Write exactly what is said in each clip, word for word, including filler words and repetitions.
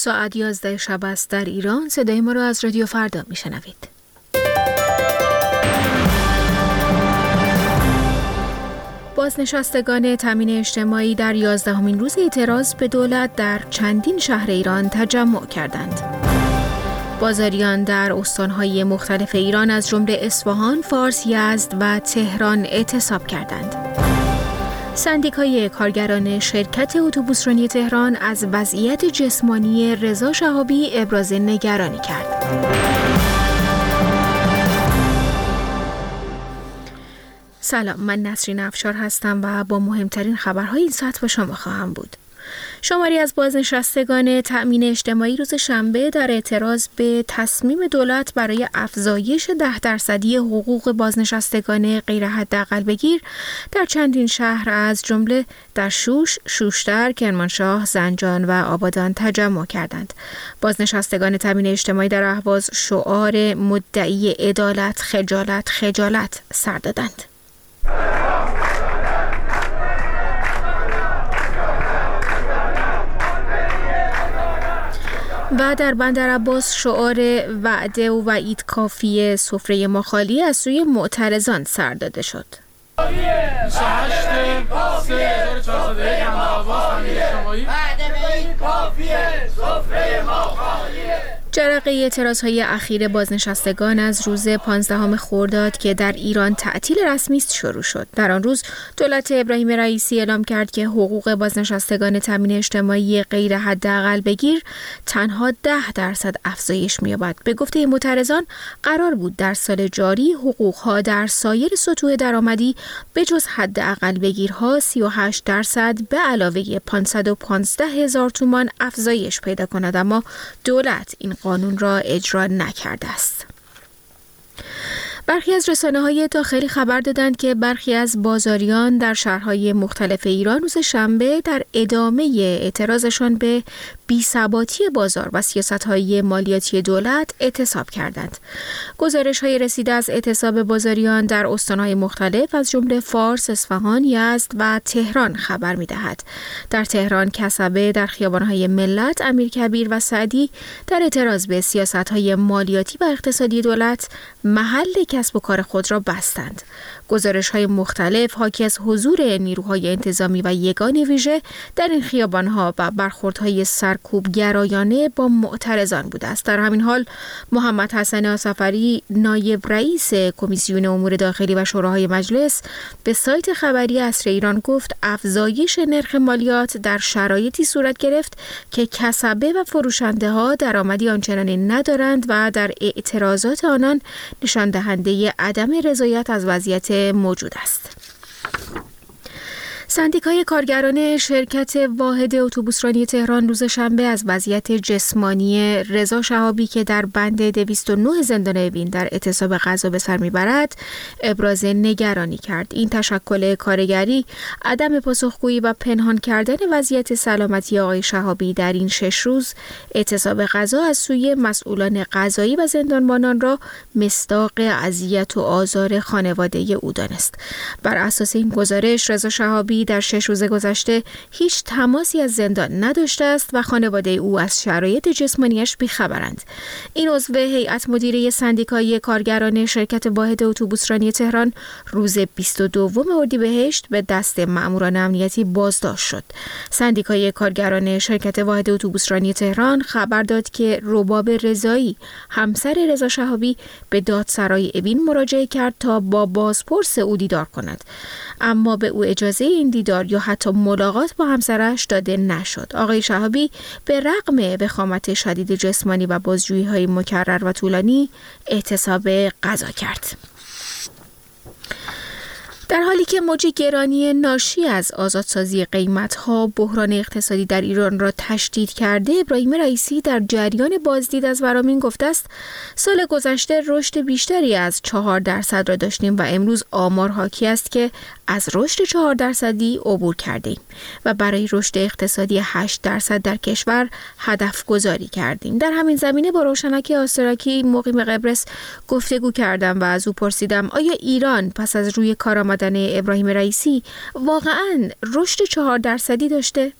ساعت یازده شب است در ایران. صدای ما را از رادیو فردا میشنوید. بازنشستگان تامین اجتماعی در یازدهمین روز اعتراض به دولت در چندین شهر ایران تجمع کردند. بازاریان در استان‌های مختلف ایران از جمله اصفهان، فارس، یزد و تهران اعتصاب کردند. سندیکای کارگران شرکت اتوبوسرانی تهران از وضعیت جسمانی رضا شهابی ابراز نگرانی کرد. سلام، من نسرین افشار هستم و با مهمترین خبرهای این ساعت با شما خواهم بود. شماری از بازنشستگان تأمین اجتماعی روز شنبه در اعتراض به تصمیم دولت برای افزایش ده درصدی حقوق بازنشستگان غیر حداقل بگیر در چندین شهر از جمله در شوش، شوشتر، کرمانشاه، زنجان و آبادان تجمع کردند. بازنشستگان تأمین اجتماعی در اهواز شعار مدعی عدالت، خجالت، خجالت سر دادند. و در بندرعباس شعار وعده و وعید کافیه، سفره ما خالی از سوی معترضان سر داده شد. جرقه اعتراض‌های اخیر بازنشستگان از روز پانزدهم خرداد که در ایران تعطیل رسمی است شروع شد. در آن روز دولت ابراهیم رئیسی اعلام کرد که حقوق بازنشستگان تامین اجتماعی غیر حداقل بگیر تنها ده درصد افزایش می‌یابد. به گفته معترضان قرار بود در سال جاری حقوق‌ها در سایر سطوح درآمدی به جز حداقل بگیرها سی و هشت درصد به علاوه پانصد و پانزده هزار تومان افزایش پیدا کند، اما دولت این قانون را اجرا نکرده است. برخی از رسانه‌های داخلی خبر دادند که برخی از بازاریان در شهرهای مختلف ایران روز شنبه در ادامه اعتراضشان به بی‌ثباتی بازار و سیاست‌های مالیاتی دولت اعتصاب کردند. گزارش‌های رسیده از اعتصاب بازاریان در استان‌های مختلف از جمله فارس، اصفهان، یزد و تهران خبر می‌دهد. در تهران کسبه در خیابان‌های ملت، امیرکبیر و سعدی در اعتراض به سیاست‌های مالیاتی و اقتصادی دولت محل کسب و کار خود را بستند. گزارش‌های مختلف حاکی از حضور نیروهای انتظامی و یگان ویژه در این خیابان‌ها و برخوردهای سرکوب گرایانه با معترضان بوده است. در همین حال محمد حسن آصفری نایب رئیس کمیسیون امور داخلی و شوراهای مجلس به سایت خبری عصر ایران گفت افزایش نرخ مالیات در شرایطی صورت گرفت که کسبه و فروشنده‌ها درآمدی آنچنانی ندارند و در اعتراضات آنان نشان دهنده عدم رضایت از وضعیت موجود است. سندیکای کارگران شرکت واحد اتوبوسرانی تهران روز شنبه از وضعیت جسمانی رضا شهابی که در بند دویست و نه زندان اوین در اعتصاب غذا به سر میبرد ابراز نگرانی کرد. این تشکل کارگری عدم پاسخگویی و پنهان کردن وضعیت سلامتی آقای شهابی در این شش روز اعتصاب غذا از سوی مسئولان قضایی و زندانبانان را مصداق اذیت و آزار خانواده او دانست. بر اساس این گزارش رضا شهابی در شش روز گذشته هیچ تماسی از زندان نداشته است و خانواده او از شرایط جسمانیش بیخبرند. این عضو هیئت مدیره سندیکای کارگران شرکت واحد اتوبوسرانی تهران روز بیست و دوم اردیبهشت به دست مأموران امنیتی بازداشت شد. سندیکای کارگران شرکت واحد اتوبوسرانی تهران خبر داد که رباب رضایی همسر رضا شهابی به دادسرای اوین مراجعه کرد تا با بازپرس او دیدار کند، اما به او اجازه این دیدار یا حتی ملاقات با همسرش داده نشد. آقای شهابی به رغم وخامت شدید جسمانی و بازجویی‌های مکرر و طولانی اعتصاب غذا کرد. در حالی که موج گرانی ناشی از آزادسازی قیمت‌ها بحران اقتصادی در ایران را تشدید کرده، ابراهیم رئیسی در جریان بازدید از ورامین گفته است سال گذشته رشد بیشتری از چهار درصد را داشتیم و امروز آمار حاکی است که از رشد چهار درصدی عبور کردیم و برای رشد اقتصادی هشت درصد در کشور هدف گذاری کردیم. در همین زمینه با روشنک آستراکی مقیم قبرس گفتگو کردم و از او پرسیدم آیا ایران پس از روی کار آمدن ابراهیم رئیسی واقعاً رشد چهار درصدی داشته؟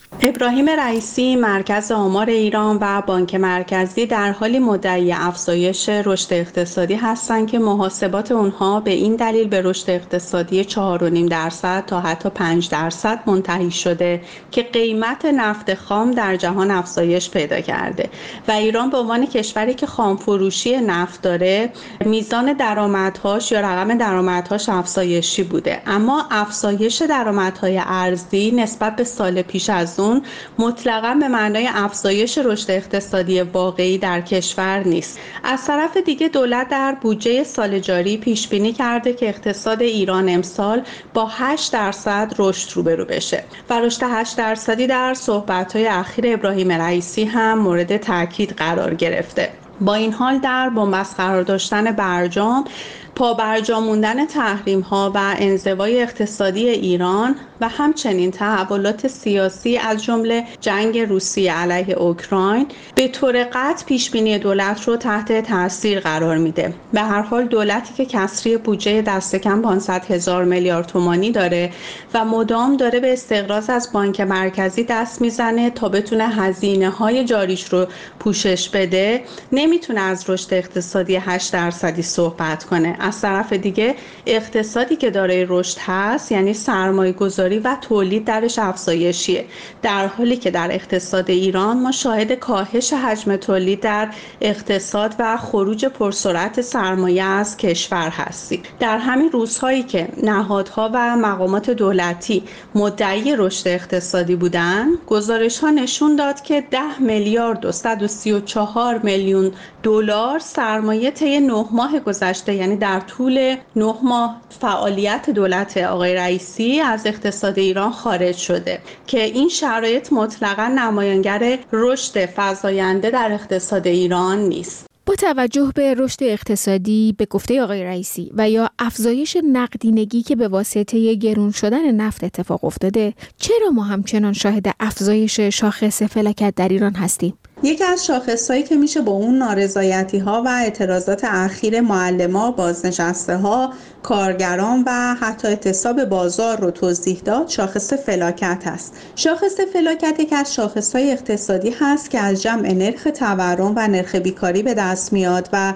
ابراهیم رئیسی، مرکز آمار ایران و بانک مرکزی در حالی مدعی افزایش رشد اقتصادی هستند که محاسبات اونها به این دلیل به رشد اقتصادی چهار و نیم درصد تا حتی پنج درصد منتهی شده که قیمت نفت خام در جهان افزایش پیدا کرده و ایران به عنوان کشوری که خام فروشی نفت داره میزان درآمدهاش یا رقم درآمدهاش افزایشی بوده، اما افزایش درآمدهای ارزی نسبت به سال پیش از اون مطلقاً به معنای افزایش رشد اقتصادی واقعی در کشور نیست. از طرف دیگه دولت در بودجه سال جاری پیش بینی کرده که اقتصاد ایران امسال با هشت درصد رشد روبرو بشه و رشد هشت درصدی در صحبت‌های اخیر ابراهیم رئیسی هم مورد تاکید قرار گرفته. با این حال در بنبست قرار داشتن برجام، پا برجا موندن تحریم‌ها و انزوای اقتصادی ایران و همچنین تحولات سیاسی از جمله جنگ روسیه علیه اوکراین به طور قطع پیشبینی دولت رو تحت تاثیر قرار میده. به هر حال دولتی که کسری بودجه دست کم پانصد هزار میلیارد تومانی داره و مدام داره به استقراض از بانک مرکزی دست میزنه تا بتونه هزینه‌های جاریش رو پوشش بده، نمیتونه از رشد اقتصادی هشت درصدی صحبت کنه. از طرف دیگه اقتصادی که دارای رشد هست، یعنی سرمایه گذاری و تولید درش افزایشیه، در حالی که در اقتصاد ایران ما شاهد کاهش حجم تولید در اقتصاد و خروج پرسرعت سرمایه از کشور هستیم. در همین روزهایی که نهادها و مقامات دولتی مدعی رشد اقتصادی بودن، گزارش ها نشون داد که ده میلیارد و صد و سی و چهار میلیون دلار سرمایه طی نه ماه گذشته، یعنی در طول نه ماه فعالیت دولت آقای رئیسی از اقتصاد ایران خارج شده که این شرایط مطلقاً نمایانگر رشد فزاینده در اقتصاد ایران نیست. با توجه به رشد اقتصادی به گفته آقای رئیسی و یا افزایش نقدینگی که به واسطه گرون شدن نفت اتفاق افتاده، چرا ما همچنان شاهد افزایش شاخص فلاکت در ایران هستیم؟ یکی از شاخص‌هایی که میشه با اون نارضایتی‌ها و اعتراضات اخیر معلم‌ها، بازنشسته‌ها، کارگران و حتی اعتصاب بازار رو توضیح داد، شاخص فلاکت هست. شاخص فلاکت یکی از شاخص‌های اقتصادی هست که از جمع نرخ تورم و نرخ بیکاری به دست میاد و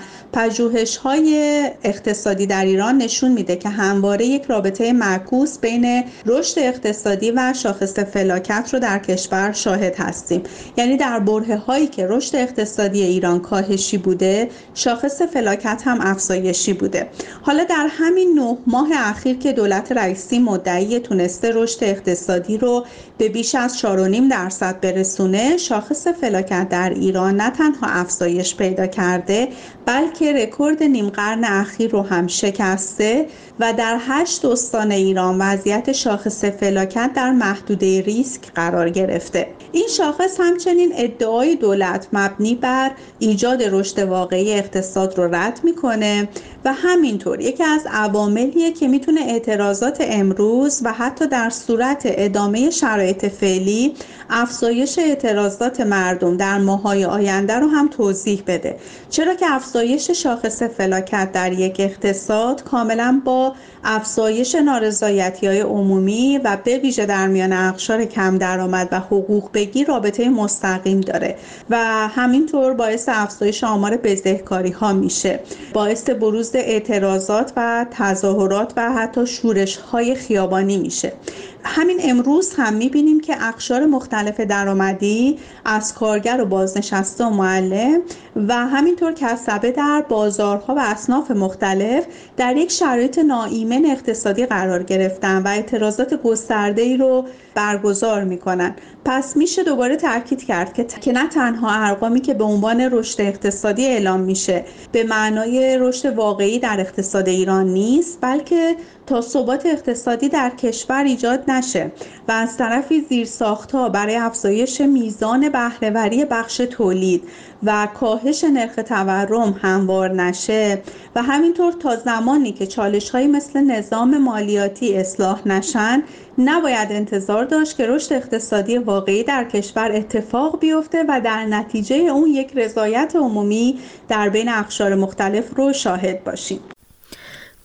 پژوهش‌های اقتصادی در ایران نشون میده که همواره یک رابطه معکوس بین رشد اقتصادی و شاخص فلاکت رو در کشور شاهد هستیم. یعنی در برهه‌هایی که رشد اقتصادی ایران کاهشی بوده، شاخص فلاکت هم افزایشی بوده. حالا در همین نه ماه اخیر که دولت رئیسی مدعی تونسته رشد اقتصادی رو به بیش از چهار و نیم درصد برسونه، شاخص فلاکت در ایران نه تنها افزایش پیدا کرده، بلکه رکورد نیم قرن اخیر رو هم شکسته و در هشت استان ایران وضعیت شاخص فلاکت در محدوده ریسک قرار گرفته. این شاخص همچنین ادعای دولت مبنی بر ایجاد رشد واقعی اقتصاد رو رد میکنه و همینطور یکی از عواملیه که میتونه اعتراضات امروز و حتی در صورت ادامه شرایط فعلی افزایش اعتراضات مردم در ماه‌های آینده رو هم توضیح بده. چرا که افزایش شاخص فلاکت در یک اقتصاد کاملا با افزایش نارضایتی‌های عمومی و به ویژه در میان اقشار کم درآمد و حقوق بگیر رابطه مستقیم داره و همینطور باعث افزایش آمار بزهکاری ها میشه، باعث بروز اعتراضات و تظاهرات و حتی شورش های خیابانی میشه. همین امروز هم میبینیم که اقشار مختلف درآمدی از کارگر و بازنشسته و معلم و همینطور کسبه در بازارها و اصناف مختلف در یک شرایط ناایمن اقتصادی قرار گرفتن و اعتراضات گسترده‌ای رو برگزار میکنن. پس میشه دوباره تاکید کرد که که نه تنها ارقامی که به عنوان رشد اقتصادی اعلام میشه به معنای رشد واقعی در اقتصاد ایران نیست، بلکه تا ثبات اقتصادی در کشور ایجاد نشه و از طرفی زیرساخت‌ها برای افزایش میزان بهره‌وری بخش تولید و کاهش نرخ تورم هموار نشه و همینطور تا زمانی که چالش‌هایی مثل نظام مالیاتی اصلاح نشن، نباید انتظار داشت که رشد اقتصادی واقعی در کشور اتفاق بیفته و در نتیجه اون یک رضایت عمومی در بین اقشار مختلف رو شاهد باشیم.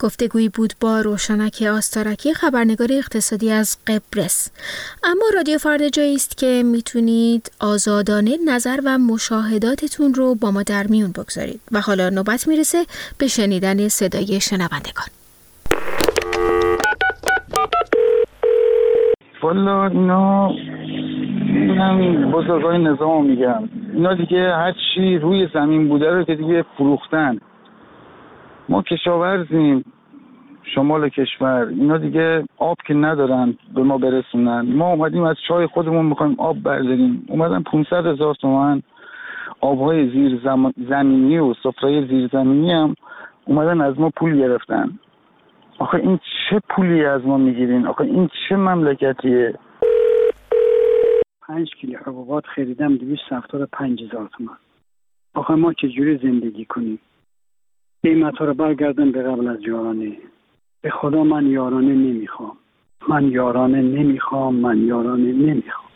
گفتگویی بود با روشنک آستارکی، خبرنگار اقتصادی از قبرس. اما رادیو فردا جایی است که میتونید آزادانه نظر و مشاهداتتون رو با ما در میون بگذارید. و حالا نوبت میرسه به شنیدن صدای شنوندگان. والا اینا همین بزرگای نظام میگم، اینا دیگه هر چی روی زمین بوده رو که دیگه فروختن. ما کشاورزیم شمال کشور، اینا دیگه آب که ندارن به ما برسونن. ما اومدیم از چای خودمون میخوایم آب برداریم، اومدن پانصد هزار تومان آبهای زیر زم... زمینی و سفره زیر زمینی هم اومدن از ما پول گرفتن. آخه این چه پولی از ما میگیرین؟ آخه این چه مملکتیه؟ پنج کیلو حبوبات خریدم دویست هفتاد و پنج هزار تومان. آخه ما چجوری زندگی کنیم؟ قیمت ها رو برگردن به قبل از یارانه. به خدا من یارانه نمیخوام. من یارانه نمیخوام. من یارانه نمیخوام.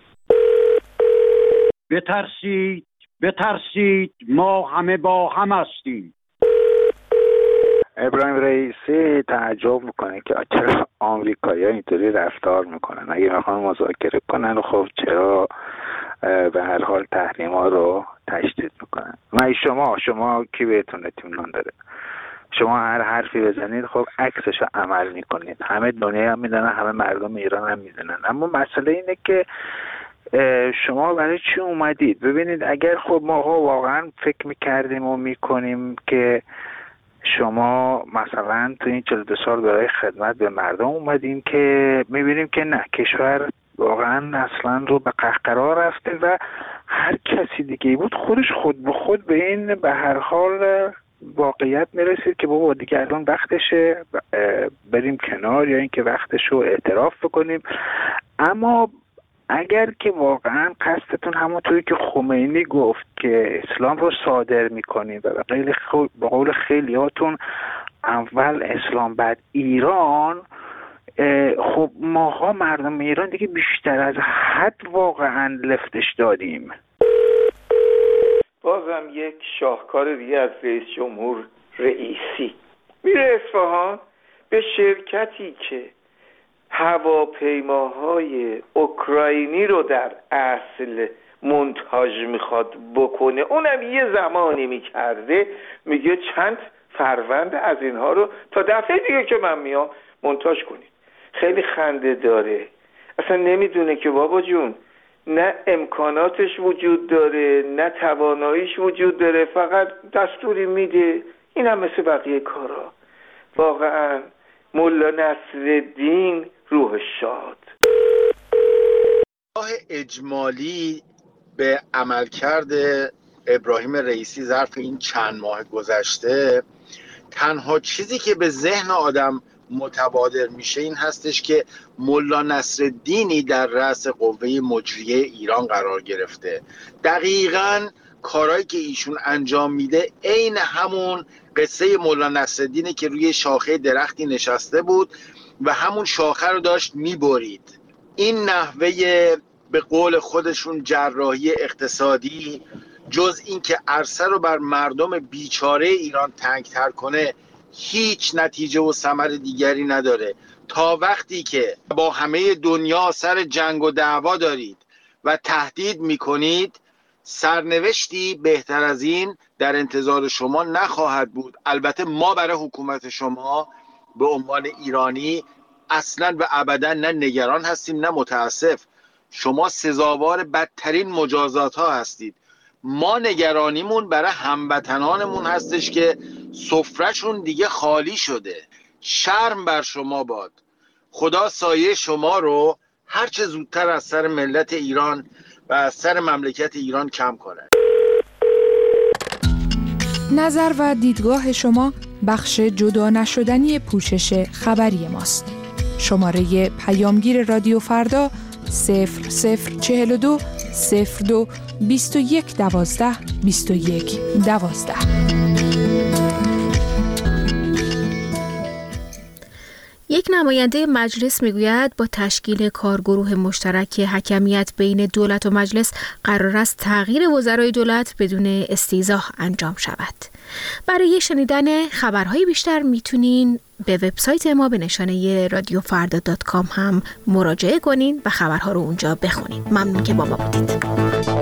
بترسید بترسید ما همه با هم هستیم. ابراهیم رئیسی تعجب میکنه که چرا آمریکایی‌ها اینطوری رفتار میکنن. اگه میخوان مذاکره کنن خب چرا به هر حال تحریما رو تشدید میکنن؟ من شما شما کی بهتون اطمینان داره؟ شما هر حرفی بزنید خب عکسش عمل میکنید. همه دنیا هم میدونن، همه مردم ایران هم میدونن. اما مسئله اینه که شما برای چی اومدید؟ ببینید اگر خب ما واقعا فکر میکردیم و میکنیم که شما مثلا تو این چهل و دو سال برای خدمت به مردم اومدیم، که میبینیم که نه، کشور واقعا اصلا رو به قهقرا رفته و هر کسی دیگه بود خودش خود به خود به این به هر حال واقعیت میرسید که بابا دیگه الان وقتشه بریم کنار، یا اینکه وقتشو اعتراف بکنیم. اما اگر که واقعا قصدتون همونطوری که خمینی گفت که اسلام رو صادر میکنید و به قول خیلیاتون اول اسلام بعد ایران، خب ماها مردم ایران دیگه بیشتر از حد واقعا لفتش دادیم. بازم یک شاهکار دیگه از رئیس جمهور رئیسی. میره اصفهان به شرکتی که هواپیماهای اوکراینی رو در اصل مونتاژ میخواد بکنه، اونم یه زمانی میکرده، میگه چند فروند از اینها رو تا دفعه دیگه که من میام مونتاژ کنید. خیلی خنده داره، اصلا نمیدونه که بابا جون نه امکاناتش وجود داره نه تواناییش وجود داره، فقط دستوری میده. این هم مثل بقیه کارا. واقعا مولا نصرالدین روح شاد. نگاه اجمالی به عملکرد ابراهیم رئیسی ظرف این چند ماه گذشته، تنها چیزی که به ذهن آدم متبادر میشه این هستش که مولا نصرالدینی در رأس قوه مجریه ایران قرار گرفته. دقیقاً کارهایی که ایشون انجام میده عین همون قصه مولا نصرالدینی که روی شاخه درختی نشسته بود و همون شاخه رو داشت میبرید. این نحوه به قول خودشون جراحی اقتصادی جز این که عرصه رو بر مردم بیچاره ایران تنگتر کنه هیچ نتیجه و ثمر دیگری نداره. تا وقتی که با همه دنیا سر جنگ و دعوا دارید و تهدید میکنید، سرنوشتی بهتر از این در انتظار شما نخواهد بود. البته ما برای حکومت شما به عنوان ایرانی اصلا و ابدا نه نگران هستیم نه متاسف. شما سزاوار بدترین مجازات ها هستید. ما نگرانیمون برای هموطنانمون هستش که سفرهشون دیگه خالی شده. شرم بر شما باد. خدا سایه شما رو هرچه زودتر از سر ملت ایران و از سر مملکت ایران کم کنه. نظر و دیدگاه شما بخش جدا نشدنی پوشش خبری ماست. شماره پیامگیر رادیو فردا صفر صفر چهل و دو صفر دو بیست و یک دوازده بیست و یک دوازده. یک نماینده مجلس میگوید با تشکیل کارگروه مشترک حکمیت بین دولت و مجلس قرار است تغییر وزرای دولت بدون استیضاح انجام شود. برای شنیدن خبرهای بیشتر میتونین به وبسایت ما به نشانه رادیو فردا دات کام هم مراجعه کنین و خبرها رو اونجا بخونین. ممنون که با ما بودید.